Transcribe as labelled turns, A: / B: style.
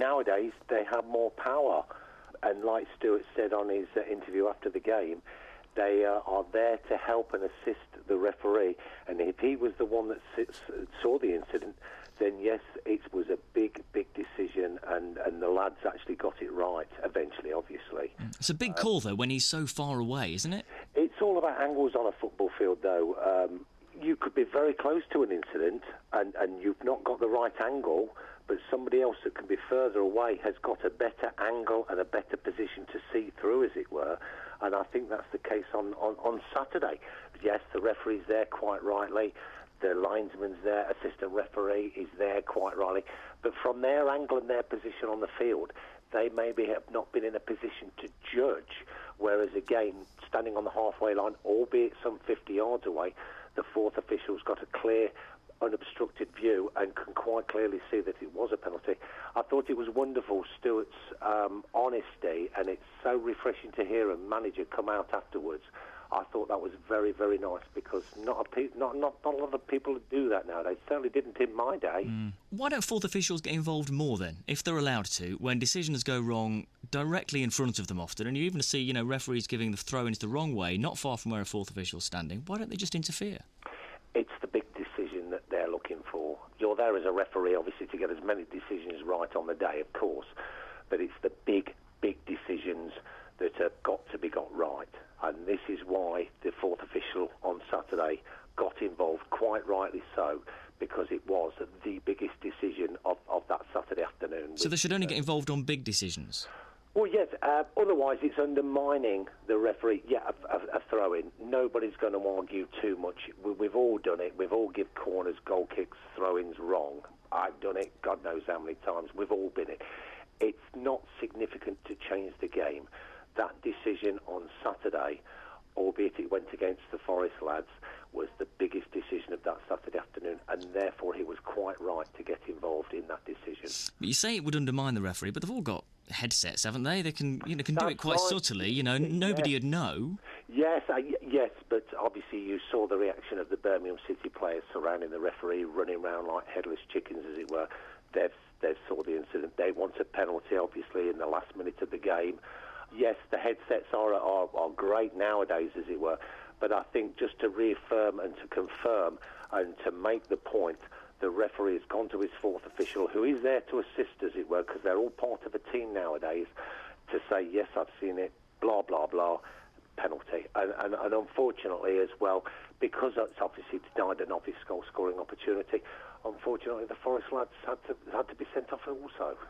A: nowadays they have more power. And like Stuart said on his interview after the game, they are there to help and assist the referee. And if he was the one that saw the incident, then yes, it was a big decision, and the lads actually got it right eventually, obviously.
B: It's a big call, though, when he's so far away, isn't it?
A: It's all about angles on a football field, though. You could be very close to an incident, and you've not got the right angle, but somebody else that can be further away has got a better angle and a better position to see through, as it were. And I think that's the case on Saturday. Yes, the referee's there quite rightly. The linesman's there, assistant referee is there quite rightly. But from their angle and their position on the field, they maybe have not been in a position to judge. Whereas, again, standing on the halfway line, albeit some 50 yards away, the fourth official's got a clear, unobstructed view and can quite clearly see that it was a penalty. I thought it was wonderful, Stuart's honesty, and it's so refreshing to hear a manager come out afterwards. I thought that was very, very nice, because not a lot of people do that nowadays. Certainly didn't in my day.
B: Why don't fourth officials get involved more then, if they're allowed to, when decisions go wrong directly in front of them often? And you even see, referees giving the throw-ins the wrong way, not far from where a fourth official's standing. Why don't they just interfere?
A: It's the big decision that they're looking for. You're there as a referee, obviously, to get as many decisions right on the day, of course, but it's the big decisions that have got to be got right. And this is why the fourth official on Saturday got involved, quite rightly so, because it was the biggest decision of that Saturday afternoon.
B: So they should only get involved on big decisions?
A: Well, yes, otherwise it's undermining the referee. Yeah, a throw-in. Nobody's going to argue too much. We've all done it. We've all given corners, goal kicks, throw-ins wrong. I've done it, God knows how many times. We've all been it. It's not significant to change the game. That decision on Saturday, albeit it went against the Forest lads, was the biggest decision of that Saturday afternoon, and therefore he was quite right to get involved in that decision.
B: But you say it would undermine the referee, but they've all got headsets, haven't they? They can do it quite subtly. Nobody would know.
A: Yes, but obviously you saw the reaction of the Birmingham City players surrounding the referee, running around like headless chickens, as it were. They saw the incident. They want a penalty, obviously, in the last minute of the game. Yes, the headsets are great nowadays, as it were, but I think just to reaffirm and to confirm and to make the point, the referee has gone to his fourth official, who is there to assist, as it were, because they're all part of a team nowadays, to say, yes, I've seen it, blah, blah, blah, penalty. And unfortunately as well, because it's obviously denied an obvious goal-scoring opportunity, unfortunately the Forest lads had to be sent off also.